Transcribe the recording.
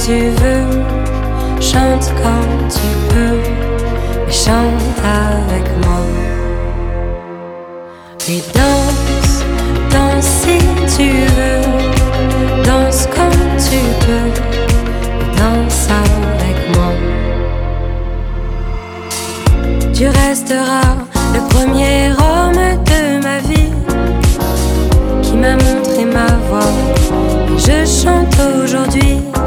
tu veux, chante quand tu peux, mais chante avec moi. Et danse, danse si tu veux, danse comme tu peux, danse avec moi. Tu resteras le premier homme de ma vie qui m'a montré ma voie. Et je chante aujourd'hui